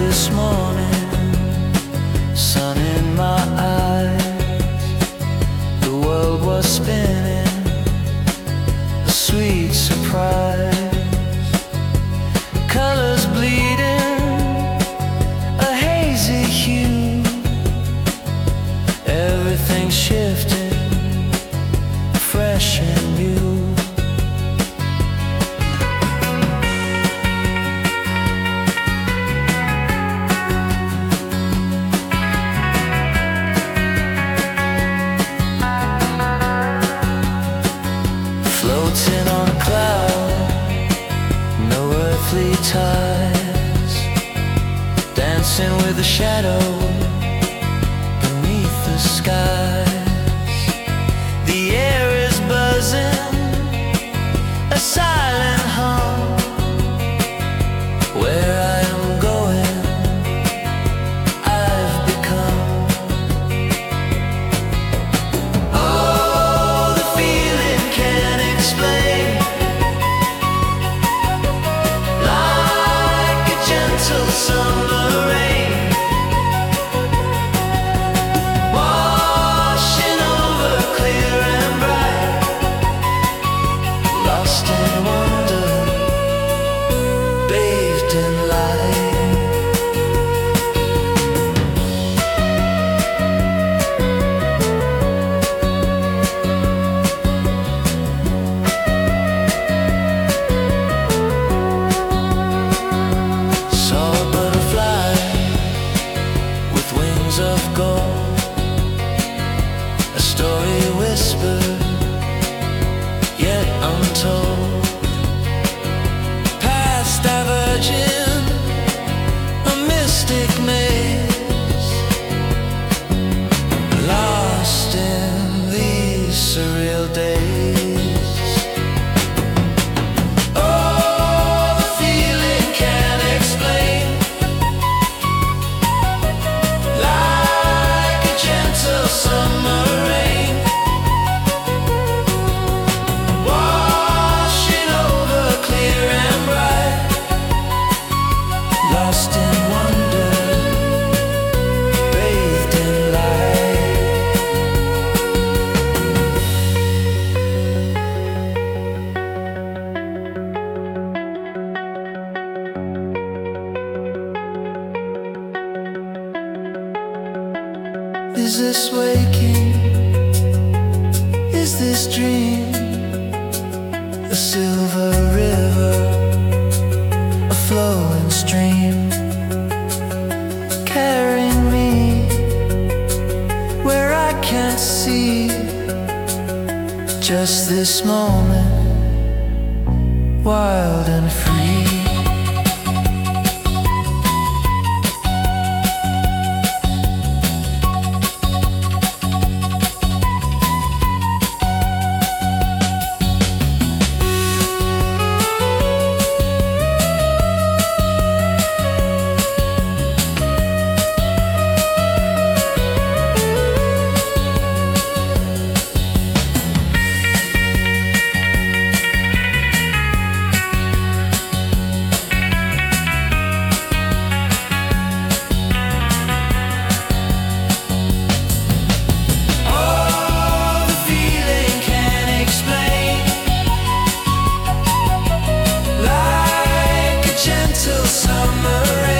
this morning, sun in my eyes, the world was spinning, a sweet surprise, colors bleeding, a hazy hue, everything shifting, fresh and new. Floating on a cloud, no earthly ties, dancing with the shadow beneath the skies. The air is buzzing, a silent hum. Where I am going, I've become. Oh, the feeling can't explain, like a gentle summer rain, washing over clear and bright, lost in wonder, bathed in light. Saw a butterfly with wings of gold, a story whispered yet untold, paths diverging, a mystic maze, lost in these surreal days. Oh, the feeling can't explain, like a gentle summer rain, washing over clear and bright, lost in wonder, bathed in light. Is this waking? Is this dream? A silver river, a flowing stream, carrying me where I can't see. Just this moment, wild and free. Summer rain.